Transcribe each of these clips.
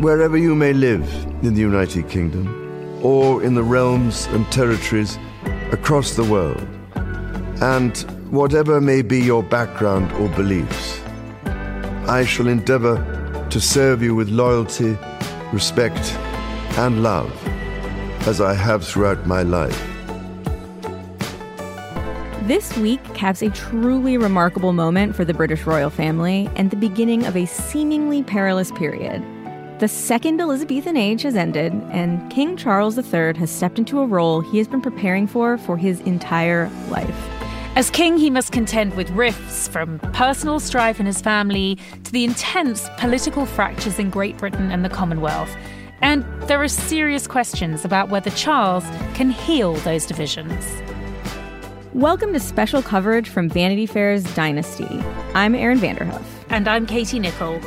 wherever you may live in the United Kingdom, or in the realms and territories across the world, and whatever may be your background or beliefs, I shall endeavor to serve you with loyalty, respect, and love, as I have throughout my life. This week caps a truly remarkable moment for the British royal family and the beginning of a seemingly perilous period. The Second Elizabethan age has ended, and King Charles III has stepped into a role he has been preparing for his entire life. As king, he must contend with rifts from personal strife in his family to the intense political fractures in Great Britain and the Commonwealth. And there are serious questions about whether Charles can heal those divisions. Welcome to special coverage from Vanity Fair's Dynasty. I'm Erin Vanderhoof. And I'm Katie Nichol.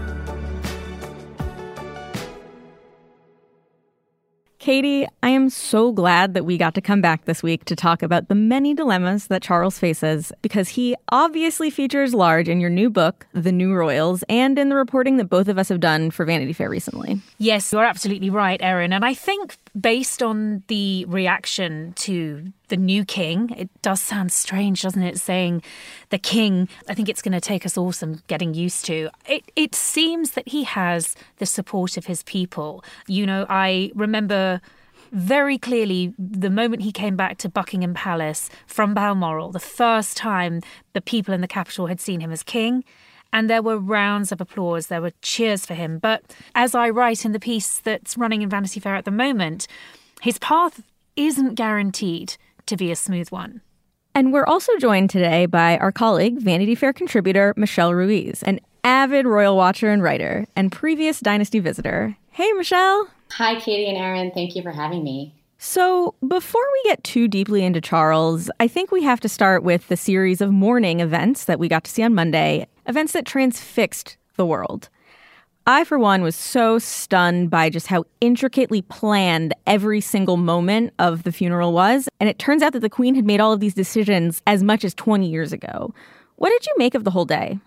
Katie, I am so glad that we got to come back this week to talk about the many dilemmas that Charles faces, because he obviously features large in your new book, The New Royals, and in the reporting that both of us have done for Vanity Fair recently. Yes, you're absolutely right, Erin. And I think based on the reaction to the new king, it does sound strange, doesn't it, saying the king. I think it's going to take us all some getting used to. It seems that he has the support of his people. You know, I remember very clearly the moment he came back to Buckingham Palace from Balmoral, the first time the people in the capital had seen him as king. And there were rounds of applause, there were cheers for him. But as I write in the piece that's running in Vanity Fair at the moment, his path isn't guaranteed to be a smooth one. And we're also joined today by our colleague, Vanity Fair contributor Michelle Ruiz, an avid royal watcher and writer, and previous Dynasty visitor. Hey, Michelle. Hi, Katie and Erin. Thank you for having me. So before we get too deeply into Charles, I think we have to start with the series of mourning events that we got to see on Monday, events that transfixed the world. I, for one, was so stunned by just how intricately planned every single moment of the funeral was. And it turns out that the Queen had made all of these decisions as much as 20 years ago. What did you make of the whole day?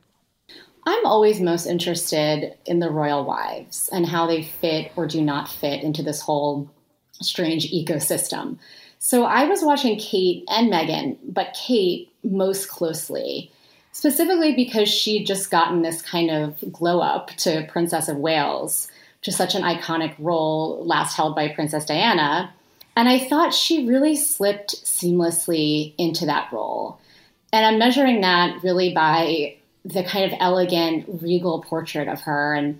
I'm always most interested in the royal wives and how they fit or do not fit into this whole strange ecosystem. So I was watching Kate and Meghan, but Kate most closely, specifically because she'd just gotten this kind of glow up to Princess of Wales, which is such an iconic role last held by Princess Diana. And I thought she really slipped seamlessly into that role. And I'm measuring that really by the kind of elegant, regal portrait of her and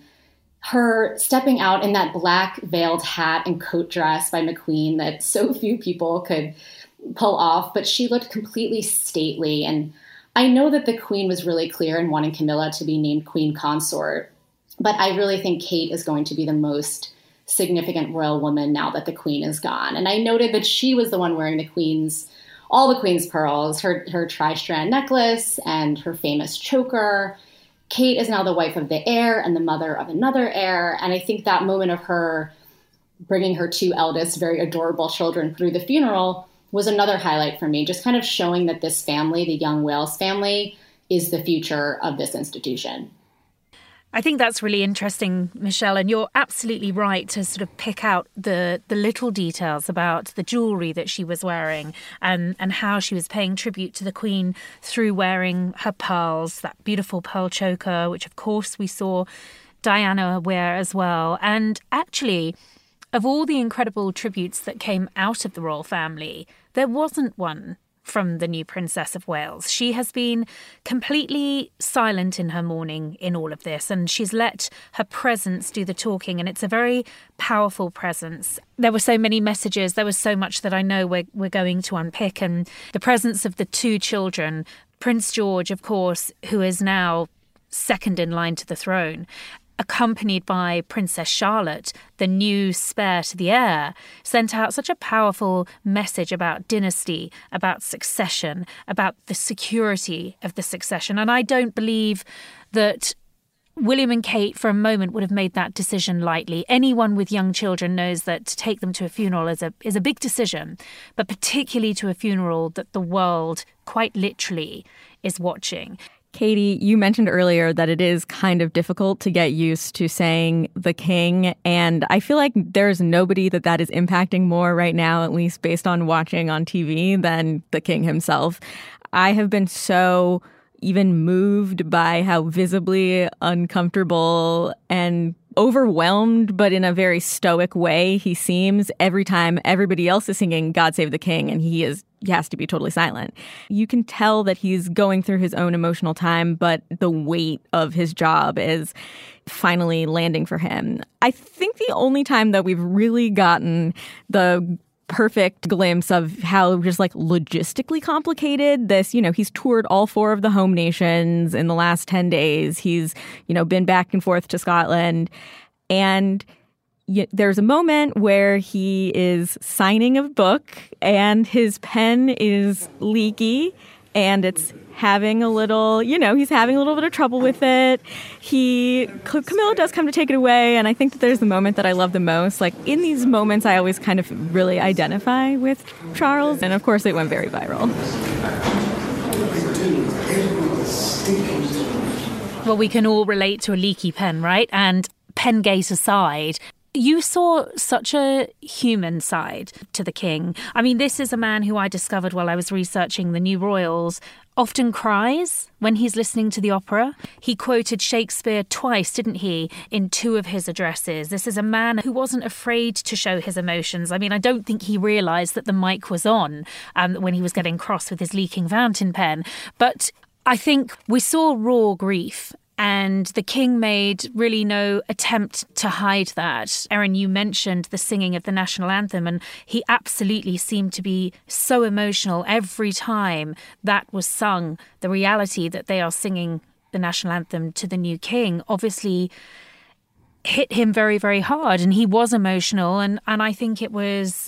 her stepping out in that black veiled hat and coat dress by McQueen that so few people could pull off. But she looked completely stately. And I know that the Queen was really clear in wanting Camilla to be named Queen Consort, but I really think Kate is going to be the most significant royal woman now that the Queen is gone. And I noted that she was the one wearing all the Queen's pearls, her tri-strand necklace and her famous choker. Kate is now the wife of the heir and the mother of another heir. And I think that moment of her bringing her two eldest, very adorable children through the funeral was another highlight for me, just kind of showing that this family, the young Wales family, is the future of this institution. I think that's really interesting, Michelle, and you're absolutely right to sort of pick out the little details about the jewellery that she was wearing and how she was paying tribute to the Queen through wearing her pearls, that beautiful pearl choker, which of course we saw Diana wear as well. And actually, of all the incredible tributes that came out of the royal family, there wasn't one from the new Princess of Wales. She has been completely silent in her mourning in all of this, and she's let her presence do the talking, and it's a very powerful presence. There were so many messages, there was so much that I know we're going to unpick, and the presence of the two children, Prince George, of course, who is now second in line to the throne, accompanied by Princess Charlotte, the new spare to the heir, sent out such a powerful message about dynasty, about succession, about the security of the succession. And I don't believe that William and Kate for a moment would have made that decision lightly. Anyone with young children knows that to take them to a funeral is a big decision, but particularly to a funeral that the world quite literally is watching. Katie, you mentioned earlier that it is kind of difficult to get used to saying the king, and I feel like there's nobody that is impacting more right now, at least based on watching on TV, than the king himself. I have been so even moved by how visibly uncomfortable and overwhelmed, but in a very stoic way he seems every time everybody else is singing God Save the King and he has to be totally silent. You can tell that he's going through his own emotional time, but the weight of his job is finally landing for him. I think the only time that we've really gotten the perfect glimpse of how just like logistically complicated this, he's toured all 4 of the home nations in the last 10 days. He's, been back and forth to Scotland. And there's a moment where he is signing a book and his pen is leaky and it's having a little, he's having a little bit of trouble with it. Camilla does come to take it away, and I think that there's the moment that I love the most. Like, in these moments, I always kind of really identify with Charles, and of course it went very viral. Well, we can all relate to a leaky pen, right? And Pengate aside, you saw such a human side to the king. I mean, this is a man who I discovered while I was researching the new royals, often cries when he's listening to the opera. He quoted Shakespeare twice, didn't he, in 2 of his addresses. This is a man who wasn't afraid to show his emotions. I mean, I don't think he realised that the mic was on when he was getting cross with his leaking fountain pen. But I think we saw raw grief. And the king made really no attempt to hide that. Erin, you mentioned the singing of the national anthem, and he absolutely seemed to be so emotional every time that was sung. The reality that they are singing the national anthem to the new king obviously hit him very, very hard, and he was emotional. And I think it was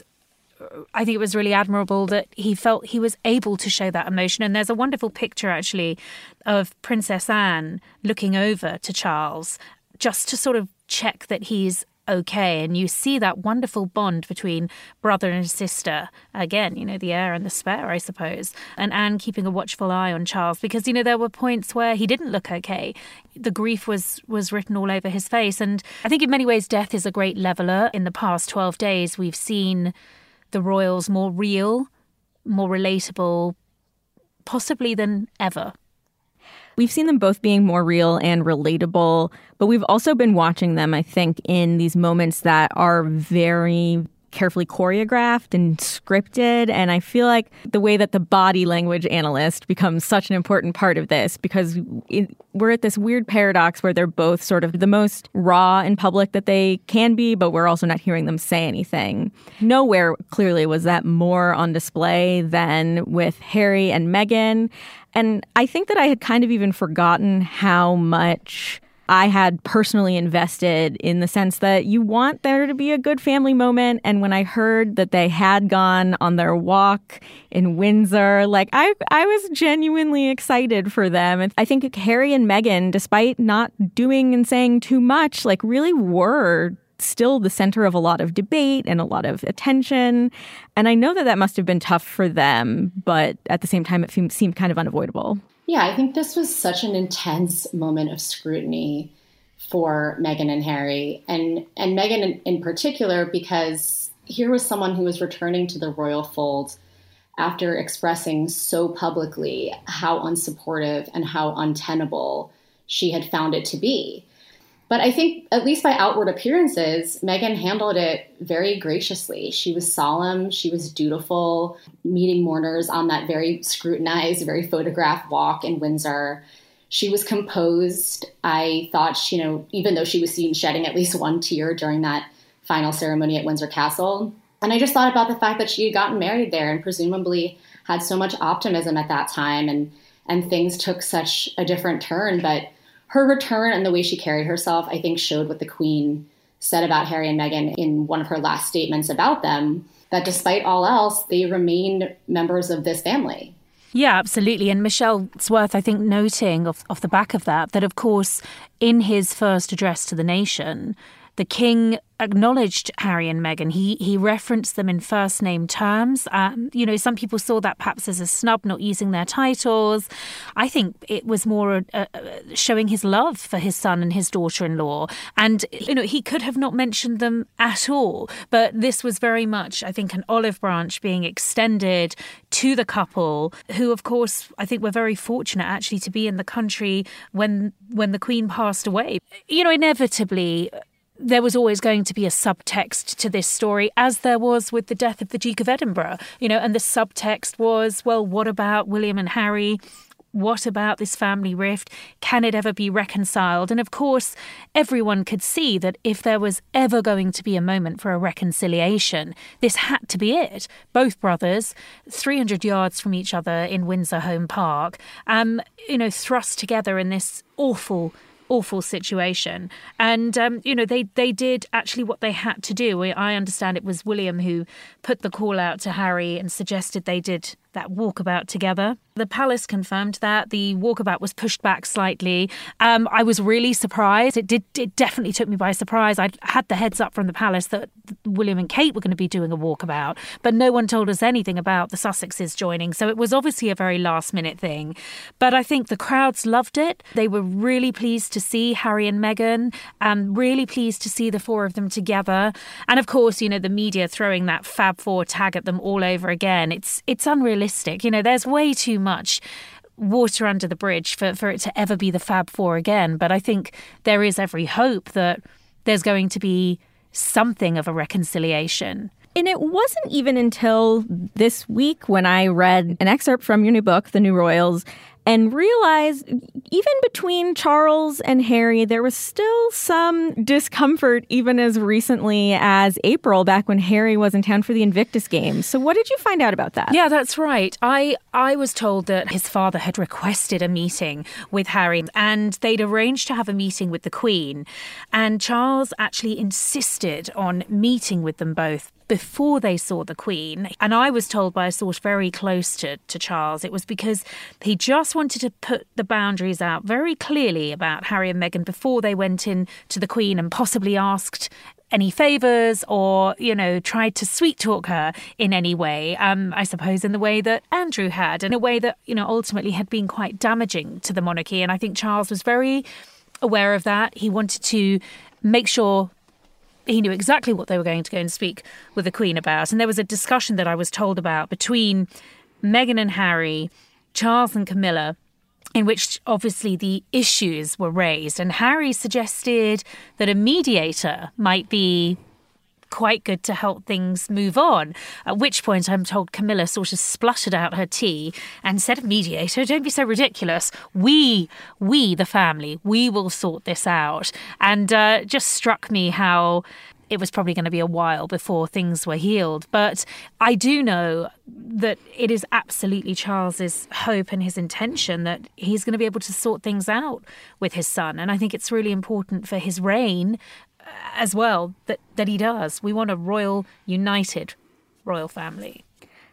really admirable that he felt he was able to show that emotion. And there's a wonderful picture, actually, of Princess Anne looking over to Charles just to sort of check that he's okay. And you see that wonderful bond between brother and sister. Again, the heir and the spare, I suppose. And Anne keeping a watchful eye on Charles because, there were points where he didn't look okay. The grief was written all over his face. And I think in many ways, death is a great leveller. In the past 12 days, we've seen the royals more real, more relatable, possibly than ever. We've seen them both being more real and relatable, but we've also been watching them, I think, in these moments that are very carefully choreographed and scripted. And I feel like the way that the body language analyst becomes such an important part of this, because we're at this weird paradox where they're both sort of the most raw in public that they can be, but we're also not hearing them say anything. Nowhere clearly was that more on display than with Harry and Meghan. And I think that I had kind of even forgotten how much I had personally invested, in the sense that you want there to be a good family moment. And when I heard that they had gone on their walk in Windsor, I was genuinely excited for them. And I think Harry and Meghan, despite not doing and saying too much, really were still the center of a lot of debate and a lot of attention. And I know that must have been tough for them, but at the same time, it seemed kind of unavoidable. Yeah, I think this was such an intense moment of scrutiny for Meghan and Harry, and Meghan in particular, because here was someone who was returning to the royal fold after expressing so publicly how unsupportive and how untenable she had found it to be. But I think, at least by outward appearances, Meghan handled it very graciously. She was solemn, she was dutiful, meeting mourners on that very scrutinized, very photographed walk in Windsor. She was composed. I thought, even though she was seen shedding at least one tear during that final ceremony at Windsor Castle. And I just thought about the fact that she had gotten married there and presumably had so much optimism at that time, and things took such a different turn. But her return and the way she carried herself, I think, showed what the Queen said about Harry and Meghan in one of her last statements about them, that despite all else, they remained members of this family. Yeah, absolutely. And Michelle, it's worth, I think, noting off the back of that, of course, in his first address to the nation, the king acknowledged Harry and Meghan. He referenced them in first name terms. Some people saw that perhaps as a snub, not using their titles. I think it was more showing his love for his son and his daughter-in-law. And, he could have not mentioned them at all. But this was very much, I think, an olive branch being extended to the couple, who, of course, I think were very fortunate actually to be in the country when the Queen passed away. Inevitably, there was always going to be a subtext to this story, as there was with the death of the Duke of Edinburgh, and the subtext was, well, what about William and Harry? What about this family rift? Can it ever be reconciled? And of course, everyone could see that if there was ever going to be a moment for a reconciliation, this had to be it. Both brothers, 300 yards from each other in Windsor Home Park, thrust together in this awful situation. And, they did actually what they had to do. I understand it was William who put the call out to Harry and suggested they did that walkabout together. The palace confirmed that. The walkabout was pushed back slightly. I was really surprised. It definitely took me by surprise. I had the heads up from the palace that William and Kate were going to be doing a walkabout, but no one told us anything about the Sussexes joining. So it was obviously a very last minute thing. But I think the crowds loved it. They were really pleased to see Harry and Meghan, really pleased to see the four of them together. And of course, the media throwing that Fab Four tag at them all over again. It's unrealistic. There's way too much water under the bridge for it to ever be the Fab Four again. But I think there is every hope that there's going to be something of a reconciliation. And it wasn't even until this week when I read an excerpt from your new book, The New Royals, and realized even between Charles and Harry, there was still some discomfort even as recently as April, back when Harry was in town for the Invictus Games. So what did you find out about that? Yeah, that's right. I was told that his father had requested a meeting with Harry and they'd arranged to have a meeting with the Queen. And Charles actually insisted on meeting with them both before they saw the Queen. And I was told by a source very close to Charles, it was because he just wanted to put the boundaries out very clearly about Harry and Meghan before they went in to the Queen and possibly asked any favours or, tried to sweet talk her in any way, I suppose in the way that Andrew had, in a way that, ultimately had been quite damaging to the monarchy. And I think Charles was very aware of that. He wanted to make sure he knew exactly what they were going to go and speak with the Queen about. And there was a discussion that I was told about between Meghan and Harry, Charles and Camilla, in which obviously the issues were raised. And Harry suggested that a mediator might be quite good to help things move on. At which point I'm told Camilla sort of spluttered out her tea and said, mediator, don't be so ridiculous. We, the family, we will sort this out. And just struck me how it was probably going to be a while before things were healed. But I do know that it is absolutely Charles's hope and his intention that he's going to be able to sort things out with his son. And I think it's really important for his reign as well that he does. We want a united royal family.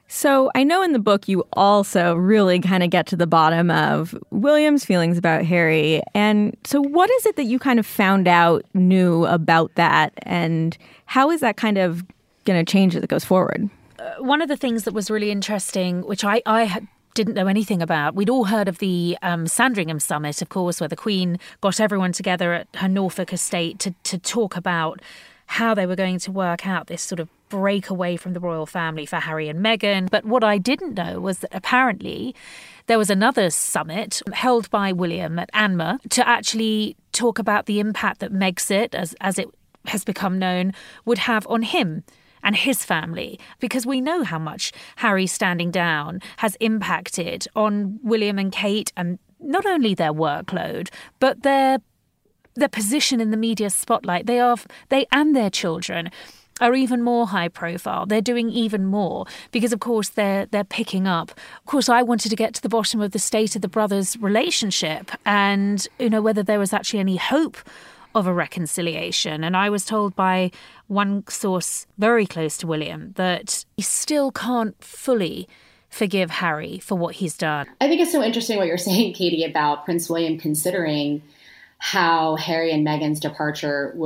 So I know in the book you also really kind of get to the bottom of William's feelings about Harry. And so what is it that you kind of found out new about that? And how is that kind of going to change as it goes forward? One of the things that was really interesting, which I didn't know anything about. We'd all heard of the Sandringham Summit, of course, where the Queen got everyone together at her Norfolk estate to talk about how they were going to work out this sort of break away from the royal family for Harry and Meghan. But what I didn't know was that apparently there was another summit held by William at Anmer to actually talk about the impact that Megxit, as it has become known, would have on him and his family, because we know how much Harry standing down has impacted on William and Kate, and not only their workload, but their position in the media spotlight. They and their children are even more high profile. They're doing even more because, of course, they're picking up. Of course, I wanted to get to the bottom of the state of the brothers' relationship and, whether there was actually any hope of a reconciliation. And I was told by one source very close to William that he still can't fully forgive Harry for what he's done. I think it's so interesting what you're saying, Katie, about Prince William considering how Harry and Meghan's departure would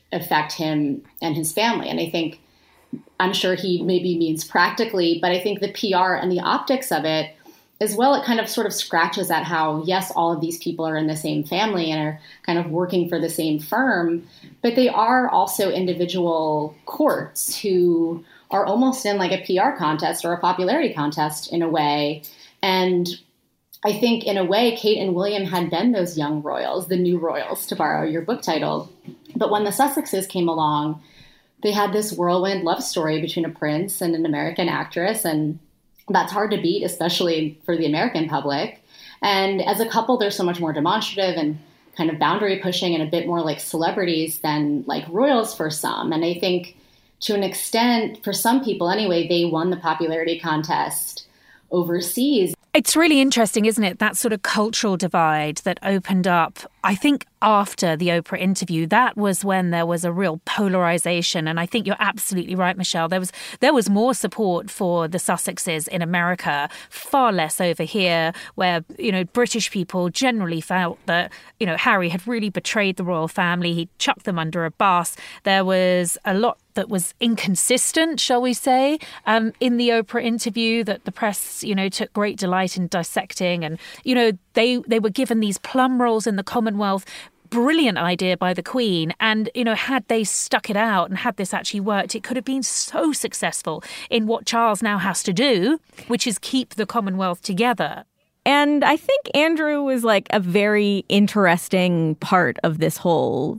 affect him and his family. And I think, I'm sure he maybe means practically, but I think the PR and the optics of it as well, it kind of sort of scratches at how, yes, all of these people are in the same family and are kind of working for the same firm, but they are also individual courts who are almost in like a PR contest or a popularity contest in a way. And I think in a way, Kate and William had been those young royals, the new royals, to borrow your book title. But when the Sussexes came along, they had this whirlwind love story between a prince and an American actress, and that's hard to beat, especially for the American public. And as a couple, they're so much more demonstrative and kind of boundary pushing and a bit more like celebrities than like royals for some. And I think to an extent, for some people anyway, they won the popularity contest overseas. It's really interesting, isn't it? That sort of cultural divide that opened up, I think, after the Oprah interview. That was when there was a real polarization. And I think you're absolutely right, Michelle. There was more support for the Sussexes in America, far less over here, where, British people generally felt that, Harry had really betrayed the royal family. He chucked them under a bus. There was a lot that was inconsistent, shall we say, in the Oprah interview that the press, took great delight in dissecting. And, they were given these plum rolls in the Commonwealth. Brilliant idea by the Queen. And, had they stuck it out and had this actually worked, it could have been so successful in what Charles now has to do, which is keep the Commonwealth together. And I think Andrew was like a very interesting part of this whole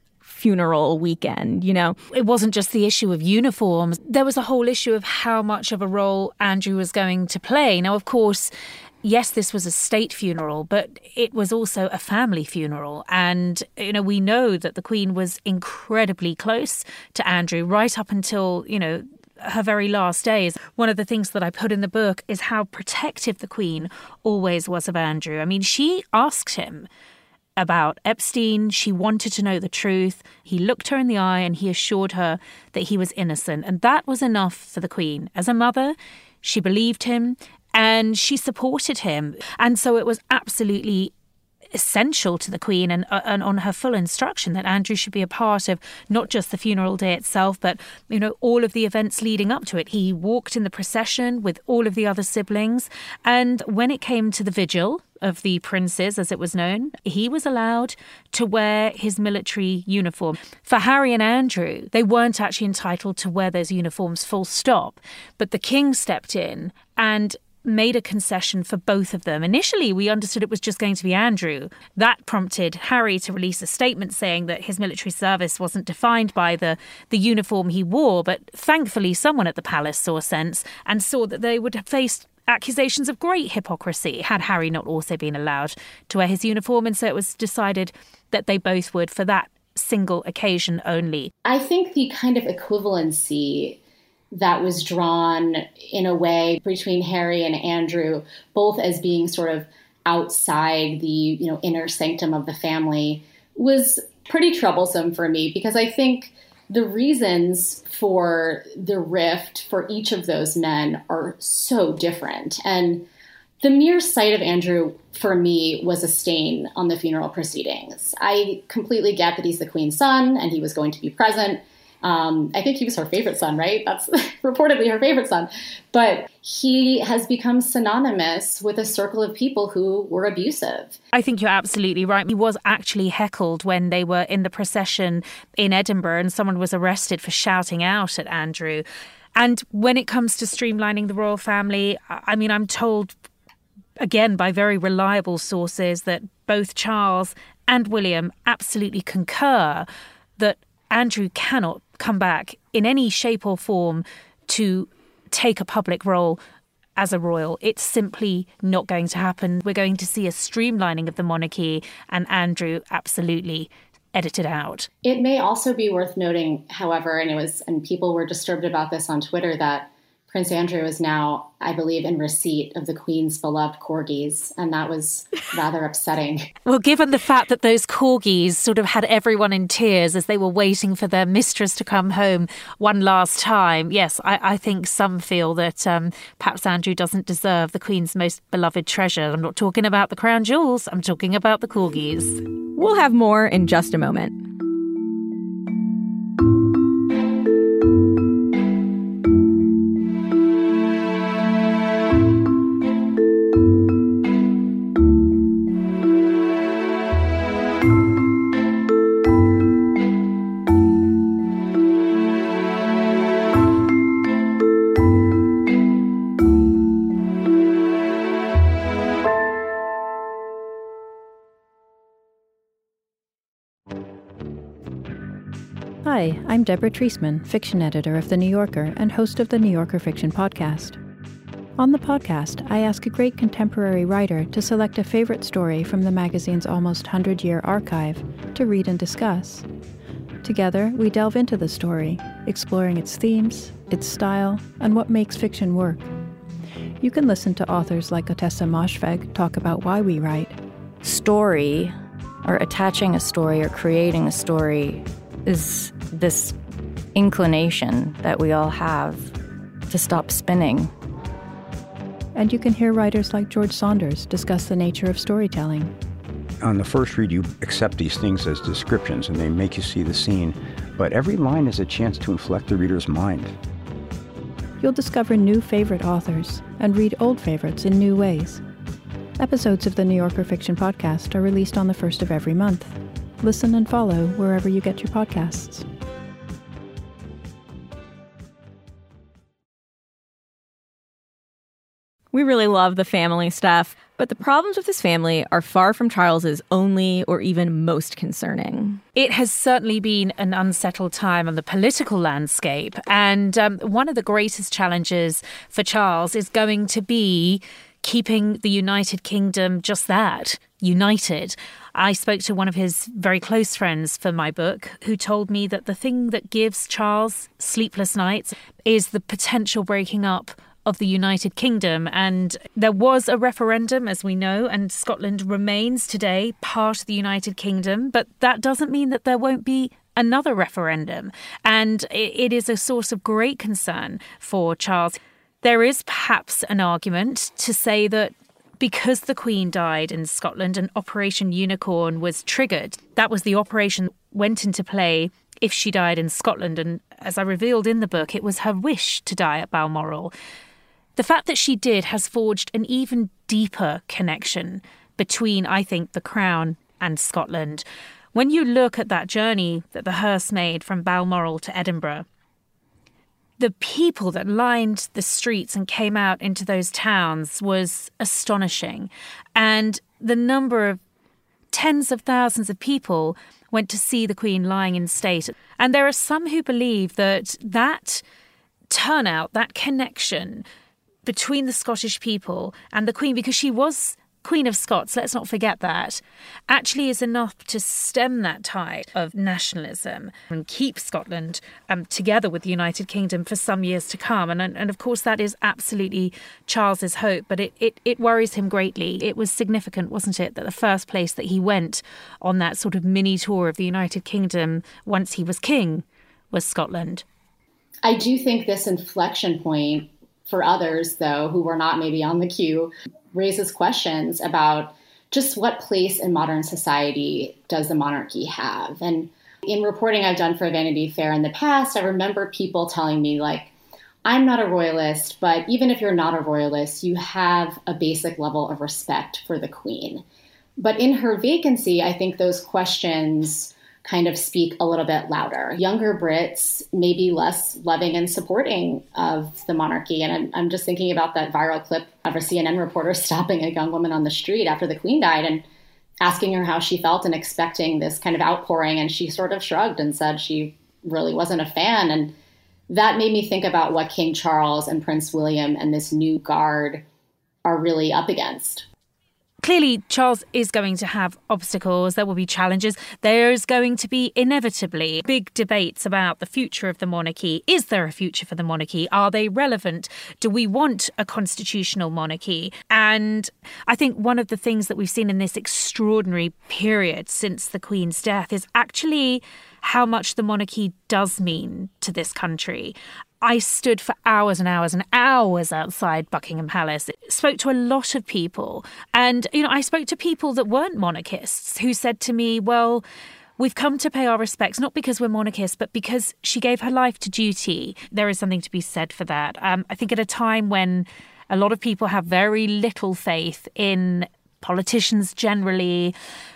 funeral weekend, It wasn't just the issue of uniforms. There was a whole issue of how much of a role Andrew was going to play. Now, of course, yes, this was a state funeral, but it was also a family funeral. And, we know that the Queen was incredibly close to Andrew right up until, her very last days. One of the things that I put in the book is how protective the Queen always was of Andrew. I mean, she asked him about Epstein. She wanted to know the truth. He looked her in the eye and he assured her that he was innocent. And that was enough for the Queen. As a mother, she believed him and she supported him. And so it was absolutely essential to the Queen and on her full instruction that Andrew should be a part of not just the funeral day itself, but, all of the events leading up to it. He walked in the procession with all of the other siblings. And when it came to the vigil of the princes, as it was known, he was allowed to wear his military uniform. For Harry and Andrew, they weren't actually entitled to wear those uniforms full stop. But the King stepped in and made a concession for both of them. Initially, we understood it was just going to be Andrew. That prompted Harry to release a statement saying that his military service wasn't defined by the uniform he wore. But thankfully, someone at the palace saw sense and saw that they would have faced accusations of great hypocrisy had Harry not also been allowed to wear his uniform. And so it was decided that they both would for that single occasion only. I think the kind of equivalency that was drawn in a way between Harry and Andrew, both as being sort of outside the, inner sanctum of the family, was pretty troublesome for me, because I think the reasons for the rift for each of those men are so different. And the mere sight of Andrew, for me, was a stain on the funeral proceedings. I completely get that he's the Queen's son and he was going to be present. I think he was her favorite son, right? That's reportedly her favorite son. But he has become synonymous with a circle of people who were abusive. I think you're absolutely right. He was actually heckled when they were in the procession in Edinburgh and someone was arrested for shouting out at Andrew. And when it comes to streamlining the royal family, I mean, I'm told, again, by very reliable sources that both Charles and William absolutely concur that Andrew cannot come back in any shape or form to take a public role as a royal. It's simply not going to happen. We're going to see a streamlining of the monarchy, and Andrew absolutely edited out. It may also be worth noting, however, and people were disturbed about this on Twitter, that Prince Andrew is now, I believe, in receipt of the Queen's beloved corgis, and that was rather upsetting. Well, given the fact that those corgis sort of had everyone in tears as they were waiting for their mistress to come home one last time, yes, I think some feel that perhaps Andrew doesn't deserve the Queen's most beloved treasure. I'm not talking about the crown jewels, I'm talking about the corgis. We'll have more in just a moment. Hi, I'm Deborah Treisman, fiction editor of The New Yorker and host of the New Yorker Fiction Podcast. On the podcast, I ask a great contemporary writer to select a favorite story from the magazine's almost 100-year archive to read and discuss. Together, we delve into the story, exploring its themes, its style, and what makes fiction work. You can listen to authors like Ottessa Moshfegh talk about why we write. Story, or attaching a story or creating a story, is this inclination that we all have to stop spinning. And you can hear writers like George Saunders discuss the nature of storytelling. On the first read, you accept these things as descriptions and they make you see the scene, but every line is a chance to inflect the reader's mind. You'll discover new favorite authors and read old favorites in new ways. Episodes of the New Yorker Fiction Podcast are released on the first of every month. Listen and follow wherever you get your podcasts. We really love the family stuff, but the problems with his family are far from Charles's only or even most concerning. It has certainly been an unsettled time on the political landscape, and one of the greatest challenges for Charles is going to be keeping the United Kingdom just that, united. I spoke to one of his very close friends for my book who told me that the thing that gives Charles sleepless nights is the potential breaking up of the United Kingdom. And there was a referendum, as we know, and Scotland remains today part of the United Kingdom. But that doesn't mean that there won't be another referendum. And it is a source of great concern for Charles. There is perhaps an argument to say that because the Queen died in Scotland and Operation Unicorn was triggered, that was the operation that went into play if she died in Scotland. And as I revealed in the book, it was her wish to die at Balmoral. The fact that she did has forged an even deeper connection between, I think, the Crown and Scotland. When you look at that journey that the hearse made from Balmoral to Edinburgh, the people that lined the streets and came out into those towns was astonishing. And the number of tens of thousands of people went to see the Queen lying in state. And there are some who believe that that turnout, that connection between the Scottish people and the Queen, because she was Queen of Scots, let's not forget that, actually is enough to stem that tide of nationalism and keep Scotland together with the United Kingdom for some years to come. And of course, that is absolutely Charles's hope, but it worries him greatly. It was significant, wasn't it, that the first place that he went on that sort of mini tour of the United Kingdom once he was king was Scotland. I do think this inflection point for others, though, who were not maybe on the queue, raises questions about just what place in modern society does the monarchy have. And in reporting I've done for Vanity Fair in the past, I remember people telling me, like, I'm not a royalist, but even if you're not a royalist, you have a basic level of respect for the Queen. But in her vacancy, I think those questions kind of speak a little bit louder. Younger Brits may be less loving and supporting of the monarchy. And I'm just thinking about that viral clip of a CNN reporter stopping a young woman on the street after the Queen died and asking her how she felt and expecting this kind of outpouring. And she sort of shrugged and said she really wasn't a fan. And that made me think about what King Charles and Prince William and this new guard are really up against. Clearly, Charles is going to have obstacles. There will be challenges. There's going to be inevitably big debates about the future of the monarchy. Is there a future for the monarchy? Are they relevant? Do we want a constitutional monarchy? And I think one of the things that we've seen in this extraordinary period since the Queen's death is actually how much the monarchy does mean to this country. I stood for hours and hours and hours outside Buckingham Palace, spoke to a lot of people. And, I spoke to people that weren't monarchists who said to me, well, we've come to pay our respects, not because we're monarchists, but because she gave her life to duty. There is something to be said for that. I think at a time when a lot of people have very little faith in politicians generally,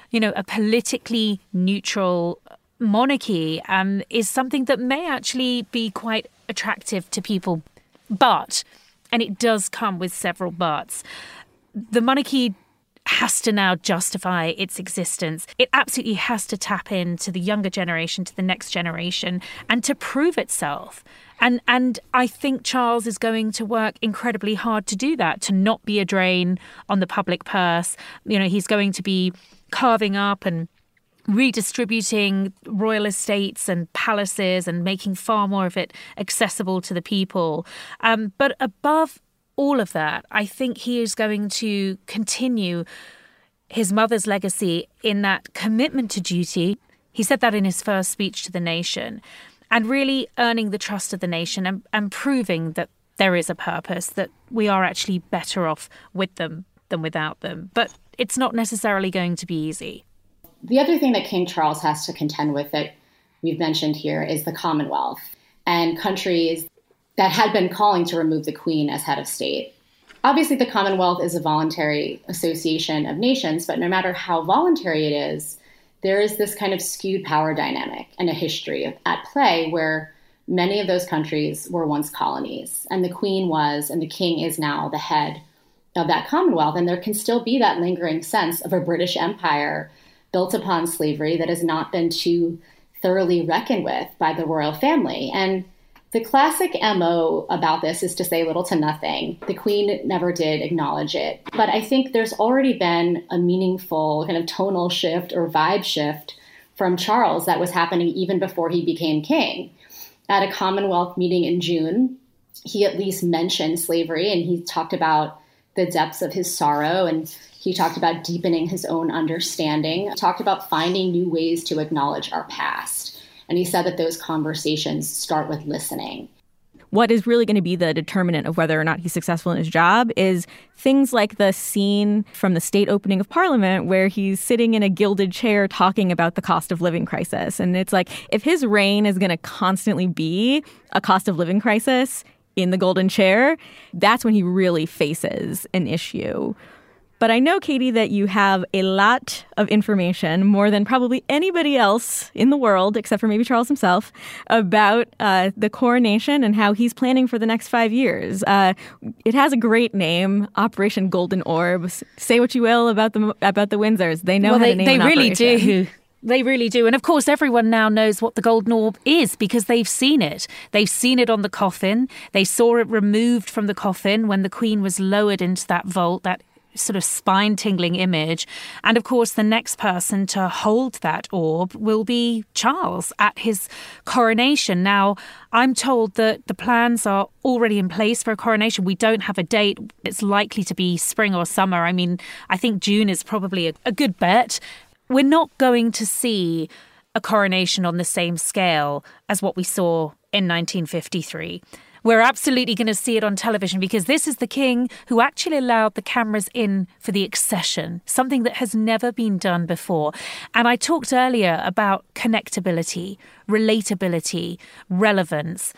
a politically neutral monarchy is something that may actually be quite attractive to people. But, and it does come with several buts, the monarchy has to now justify its existence. It absolutely has to tap into the younger generation, to the next generation, and to prove itself. And I think Charles is going to work incredibly hard to do that, to not be a drain on the public purse. You know, he's going to be carving up and redistributing royal estates and palaces and making far more of it accessible to the people. But above all of that, I think he is going to continue his mother's legacy in that commitment to duty. He said that in his first speech to the nation, and really earning the trust of the nation and proving that there is a purpose, that we are actually better off with them than without them. But it's not necessarily going to be easy. The other thing that King Charles has to contend with that we've mentioned here is the Commonwealth and countries that had been calling to remove the Queen as head of state. Obviously, the Commonwealth is a voluntary association of nations, but no matter how voluntary it is, there is this kind of skewed power dynamic and a history at play where many of those countries were once colonies, and the Queen was, and the King is now the head of that Commonwealth. And there can still be that lingering sense of a British Empire built upon slavery that has not been too thoroughly reckoned with by the royal family. And the classic MO about this is to say little to nothing. The Queen never did acknowledge it. But I think there's already been a meaningful kind of tonal shift or vibe shift from Charles that was happening even before he became king. At a Commonwealth meeting in June, he at least mentioned slavery, and he talked about the depths of his sorrow, and he talked about deepening his own understanding, talked about finding new ways to acknowledge our past. And he said that those conversations start with listening. What is really going to be the determinant of whether or not he's successful in his job is things like the scene from the state opening of Parliament where he's sitting in a gilded chair talking about the cost of living crisis. And it's like, if his reign is going to constantly be a cost of living crisis in the golden chair, that's when he really faces an issue. But I know, Katie, that you have a lot of information, more than probably anybody else in the world, except for maybe Charles himself, about the coronation and how he's planning for the next 5 years. It has a great name, Operation Golden Orb. Say what you will about the Windsors. They know how to name an operation. They really do. They really do. And of course, everyone now knows what the Golden Orb is because they've seen it. They've seen it on the coffin. They saw it removed from the coffin when the Queen was lowered into that vault, that sort of spine-tingling image. And of course, the next person to hold that orb will be Charles at his coronation. Now, I'm told that the plans are already in place for a coronation. We don't have a date. It's likely to be spring or summer. I mean, I think June is probably a good bet. We're not going to see a coronation on the same scale as what we saw in 1953. We're absolutely going to see it on television because this is the king who actually allowed the cameras in for the accession, something that has never been done before. And I talked earlier about connectability, relatability, relevance.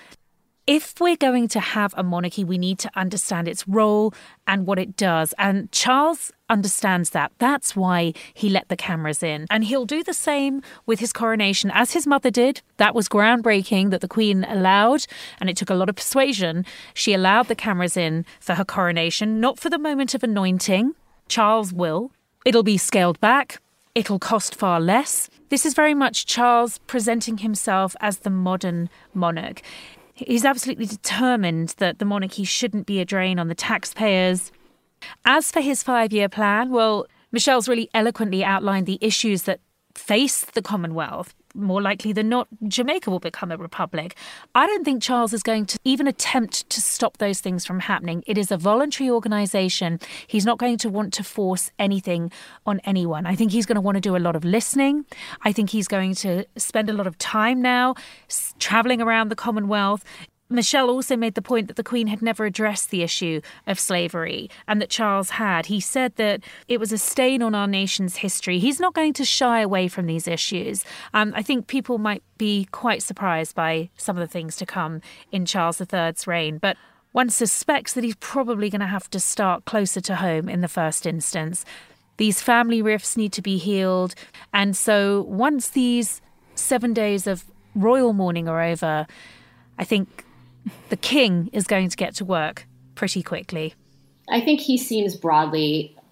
If we're going to have a monarchy, we need to understand its role and what it does. And Charles understands that. That's why he let the cameras in. And he'll do the same with his coronation, as his mother did. That was groundbreaking that the Queen allowed, and it took a lot of persuasion. She allowed the cameras in for her coronation, not for the moment of anointing. Charles will. It'll be scaled back. It'll cost far less. This is very much Charles presenting himself as the modern monarch. He's absolutely determined that the monarchy shouldn't be a drain on the taxpayers. As for his 5-year plan, well, Michelle's really eloquently outlined the issues that face the Commonwealth. More likely than not, Jamaica will become a republic. I don't think Charles is going to even attempt to stop those things from happening. It is a voluntary organisation. He's not going to want to force anything on anyone. I think he's going to want to do a lot of listening. I think he's going to spend a lot of time now travelling around the Commonwealth. Michelle also made the point that the Queen had never addressed the issue of slavery and that Charles had. He said that it was a stain on our nation's history. He's not going to shy away from these issues. I think people might be quite surprised by some of the things to come in Charles III's reign, but one suspects that he's probably going to have to start closer to home in the first instance. These family rifts need to be healed, and so once these 7 days of royal mourning are over, I think the king is going to get to work pretty quickly. I think he seems broadly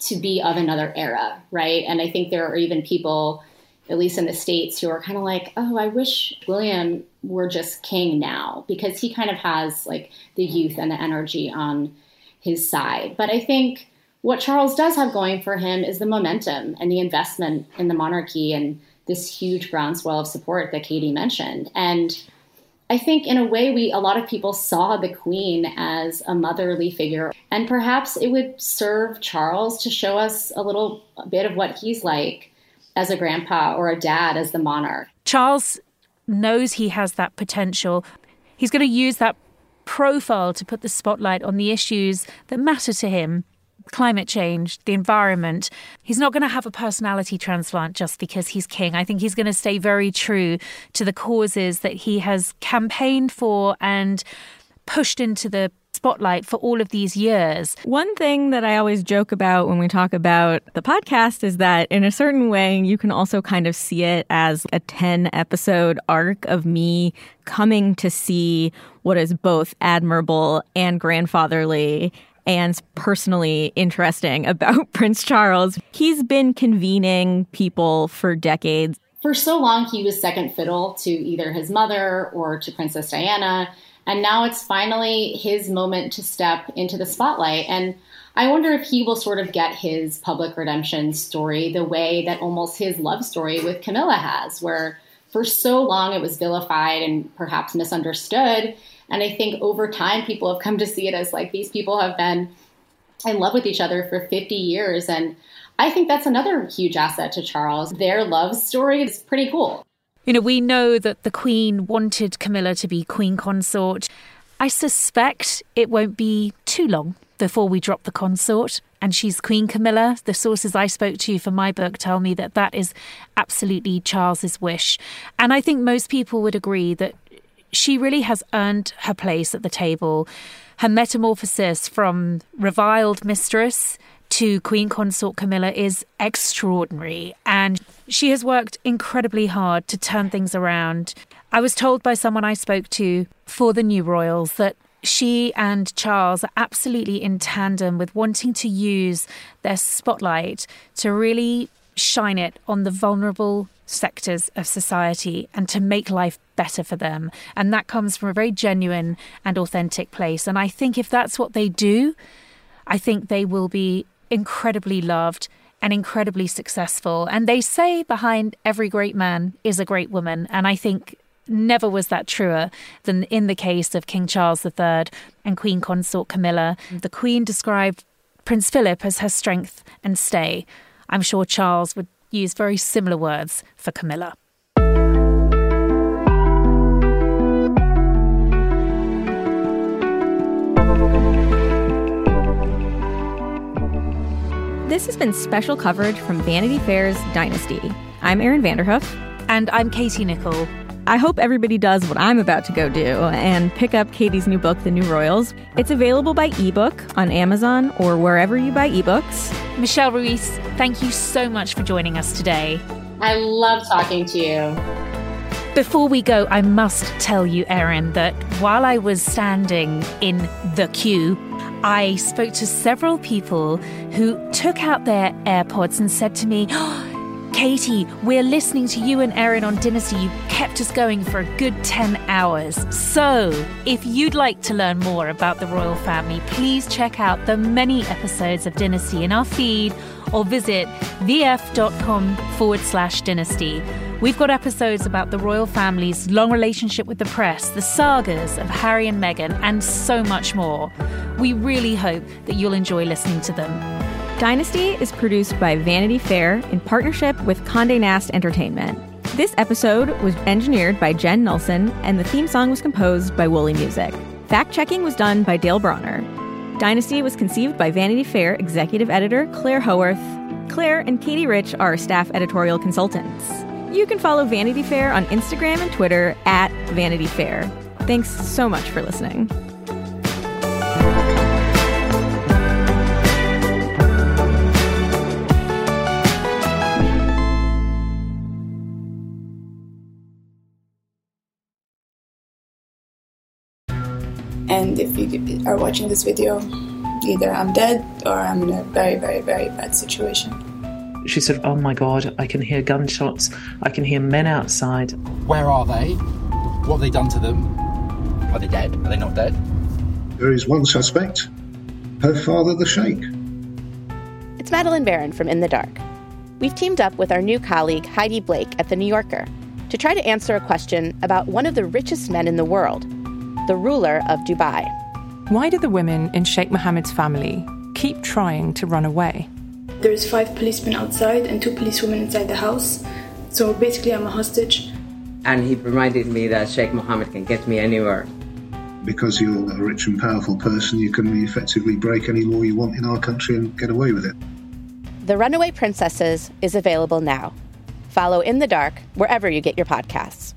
to be of another era, right? And I think there are even people, at least in the States, who are kind of like, oh, I wish William were just king now, because he kind of has like the youth and the energy on his side. But I think what Charles does have going for him is the momentum and the investment in the monarchy and this huge groundswell of support that Katie mentioned. And I think in a way, a lot of people saw the Queen as a motherly figure, and perhaps it would serve Charles to show us a little bit of what he's like as a grandpa or a dad as the monarch. Charles knows he has that potential. He's going to use that profile to put the spotlight on the issues that matter to him. Climate change, the environment. He's not going to have a personality transplant just because he's king. I think he's going to stay very true to the causes that he has campaigned for and pushed into the spotlight for all of these years. One thing that I always joke about when we talk about the podcast is that in a certain way, you can also kind of see it as a 10-episode arc of me coming to see what is both admirable and grandfatherly and personally interesting about Prince Charles. He's been convening people for decades. For so long, he was second fiddle to either his mother or to Princess Diana. And now it's finally his moment to step into the spotlight. And I wonder if he will sort of get his public redemption story the way that almost his love story with Camilla has, where for so long it was vilified and perhaps misunderstood. And I think over time, people have come to see it as like these people have been in love with each other for 50 years. And I think that's another huge asset to Charles. Their love story is pretty cool. You know, we know that the Queen wanted Camilla to be Queen Consort. I suspect it won't be too long before we drop the consort and she's Queen Camilla. The sources I spoke to for my book tell me that that is absolutely Charles's wish. And I think most people would agree that she really has earned her place at the table. Her metamorphosis from reviled mistress to Queen Consort Camilla is extraordinary, and she has worked incredibly hard to turn things around. I was told by someone I spoke to for the new royals that she and Charles are absolutely in tandem with wanting to use their spotlight to really shine it on the vulnerable sectors of society and to make life better for them. And that comes from a very genuine and authentic place. And I think if that's what they do, I think they will be incredibly loved and incredibly successful. And they say behind every great man is a great woman. And I think never was that truer than in the case of King Charles III and Queen Consort Camilla. The Queen described Prince Philip as her strength and stay. I'm sure Charles would use very similar words for Camilla. This has been special coverage from Vanity Fair's Dynasty. I'm Erin Vanderhoof. And I'm Katie Nichol. I hope everybody does what I'm about to go do and pick up Katie's new book, The New Royals. It's available by ebook on Amazon or wherever you buy ebooks. Michelle Ruiz, thank you so much for joining us today. I love talking to you. Before we go, I must tell you, Erin, that while I was standing in the queue, I spoke to several people who took out their AirPods and said to me, Katie, we're listening to you and Erin on Dynasty. You kept us going for a good 10 hours. So, if you'd like to learn more about the royal family, please check out the many episodes of Dynasty in our feed or visit vf.com/dynasty. We've got episodes about the royal family's long relationship with the press, the sagas of Harry and Meghan, and so much more. We really hope that you'll enjoy listening to them. Dynasty is produced by Vanity Fair in partnership with Condé Nast Entertainment. This episode was engineered by Jen Nelson, and the theme song was composed by Woolly Music. Fact-checking was done by Dale Bronner. Dynasty was conceived by Vanity Fair executive editor Claire Howarth. Claire and Katie Rich are staff editorial consultants. You can follow Vanity Fair on Instagram and Twitter @Vanity Fair. Thanks so much for listening. And if you are watching this video, Either I'm dead or I'm in a very, very, very bad situation. She said, oh my God, I can hear gunshots. I can hear men outside. Where are they? What have they done to them? Are they dead? Are they not dead? There is one suspect, her father, the Sheikh. It's Madeline Barron from In the Dark. We've teamed up with our new colleague Heidi Blake at The New Yorker to try to answer a question about one of the richest men in the world, the ruler of Dubai. Why do the women in Sheikh Mohammed's family keep trying to run away? There's 5 policemen outside and 2 policewomen inside the house. So basically I'm a hostage. And he reminded me that Sheikh Mohammed can get me anywhere. Because you're a rich and powerful person, you can effectively break any law you want in our country and get away with it. The Runaway Princesses is available now. Follow In the Dark wherever you get your podcasts.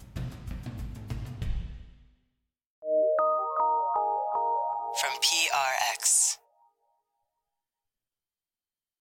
From PRX.